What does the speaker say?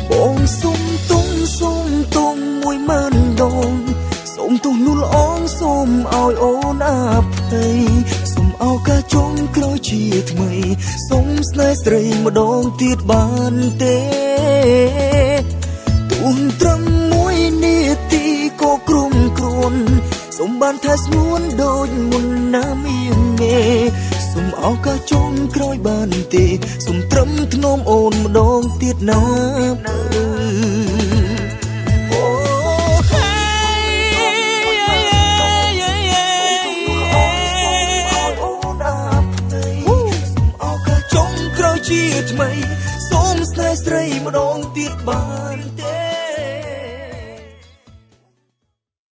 បងសុំទុំ10000 ដងសុំទុំនោះល្អងសុំឲ្យអូនអភ័យសុំអោកាចុងក្រោយជាថ្មីសុំស្នេហ៍ស្រីម្ដងទៀតបានទេទួងត្រឹម1 នាទីក៏គ្រំគ្រួនសុំបានថាស្ងួនដូចមុនណាមៀងមេសុំអោកាចុងក្រោយបានទេសុំត្រឹមធ្នមអូនម្ដងទៀតណាបើជាថ្មីសូមស្នេហ៍ស្រីម្ដងទៀតបាន